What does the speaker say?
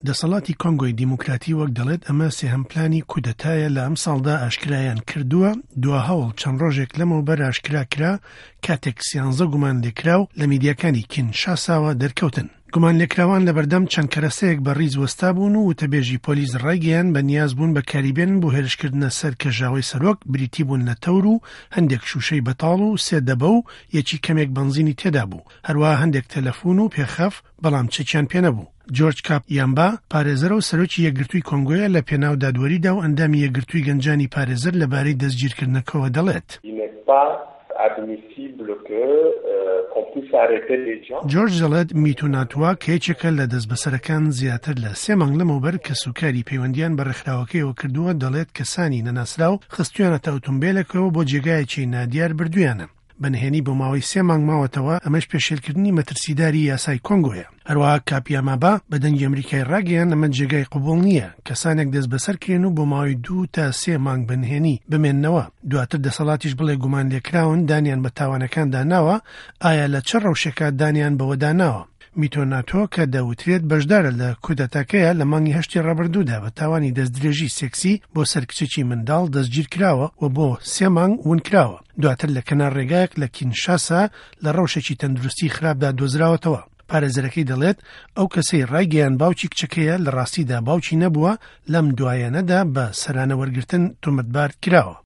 دەسەڵاتی کۆنگۆی دیموکراتی وەک دەڵێت ئەمە سێهەم پلانی کودەتایە لە ئەم ساڵدا ئاشکرایان کردووە دوا هەوڵ چەند ڕۆژێک لەمەوبەر ئاشکرا کرا کاتێک 11 گومان لێکراو لە میدیاکانی کینشاساوە دەرکەوتن. گومان لێکراوان لە بەردەم چەند کەرەسەیەک بە ڕیز وەستا بوون و وتەبێژی پۆلیس ڕایگەیان بە نیاز بوون بە کاریبێن بۆ هێرشکردنە سەر کەژاوەی سەرۆک بریتی بوون لە تەور و هەندێک شوشەی بەتاڵ و سێ دەبە و یەکی کەمێک بەنزینی تێدا بوو. هەروەها هەندێک تەلەفۆن و پێخەف بەڵام چەکیان پێ نەبوو. جۆرج کاپ یامبا پارێزەرە و سەرۆکی یەکگرتووی کۆنگۆیە لە پێناو دادوەریدا و ئەندامی یەکگرتووی گەنجانی پارێزەر لەبارەی دەستگیرکردنەکەەوە دەڵێت. جۆرج دەڵێت میتوناتوە کە یەکێکە لە دەستبەسەرەکان زیاتر لە 3 مانگ لەمەوبەر کە سوکاری پەیوەندیان بە ڕێکخراوەکەیەوە کردووە دەڵێت کەسانی نەناسراو خستویانەتە ئۆتۆمبیلێکەوە بۆ جێگایەکی نادیار بردویانە. بەنهێنی بۆ ماوەی 3 مانگ ماوەتەوە ئەمەش پێشێلکردنی مەترسیداری یاسای کۆنگۆیە. هەروەها کاپیامابا بە دەنگی ئەمریکای ڕاگەیان ئەمە جێگای قبوڵ نییە کەسانێک دەست بەسەرکرێن و بۆ ماوەی 2 تا 3 مانگ بەنهێنی بمێننەوە. دواتر دەسەڵاتیش بڵێ گومان لێکراون دانیان بە تاوانەکان داناوە ئایا لە چه ڕەوشێکە دانیان بەوە داناوە. میتۆناتۆ کە دەوترێت بەشدارە لە کودەتاکەیە لە مانگی 8 ڕابردوودا بە تاوانی دەستدرێژی سێکسی بۆ سەرکچێکی منداڵ دەستگیر کراوە و بۆ 3 مانگ ون کراوە. دواتر لە کەنار ڕێگایەک لە کینشاسا لە ڕەوشێکی تەندروستی خراپدا دۆزراوەتەوە. پارێزەرەکەی دەڵێت ئەو کەسەی ڕایگەیان باوکی کچەکەیە لە ڕاستیدا باوکی نەبووە لەم دوایەنەدا بە سەرانە وەرگرتن تۆمەتبار کراوە.